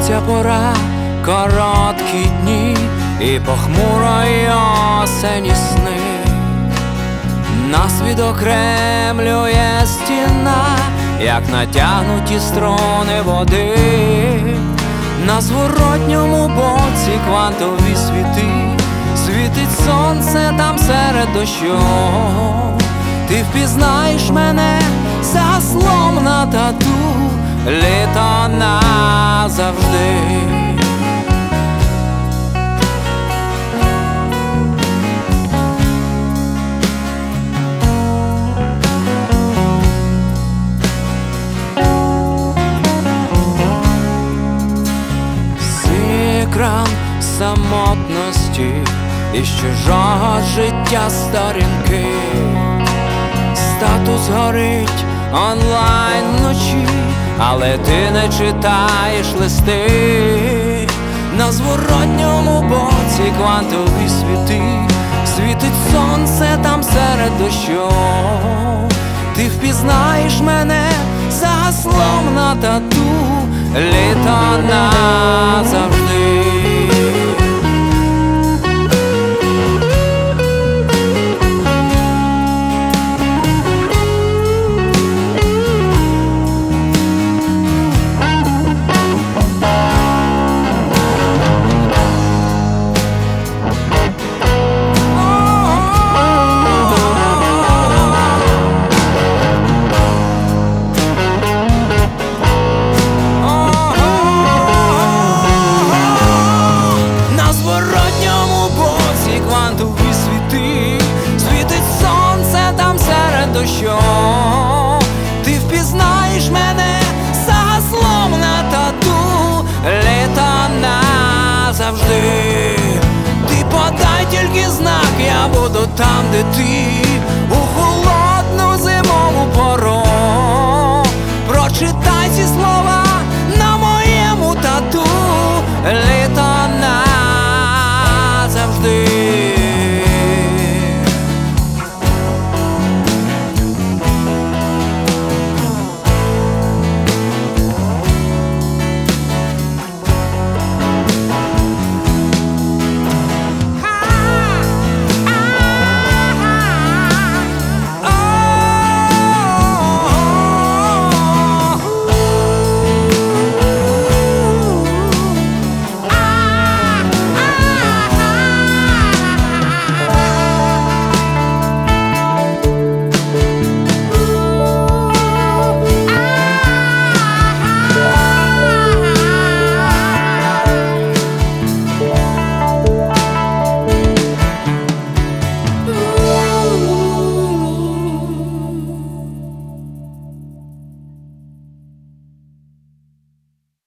Ця пора, короткі дні і похмурої осені сни. Нас відокремлює стіна, як натягнуті струни води. На зворотньому боці квантові світи, світить сонце там серед дощу. Ти впізнаєш мене за слом на тату, літо назавжди. Екран самотності із чужого життя сторінки. Статус горить онлайн вночі, але ти не читаєш листи. На зворотньому боці квантові світи, світить сонце там серед дощу. Ти впізнаєш мене за слом на тату, літо назавжди. Квантові світи, світить сонце там серед дощу. Ти впізнаєш мене за слом на тату, літо назавжди. Ти подай тільки знак, я буду там, де ти, у холодну зимову пору. Прочитай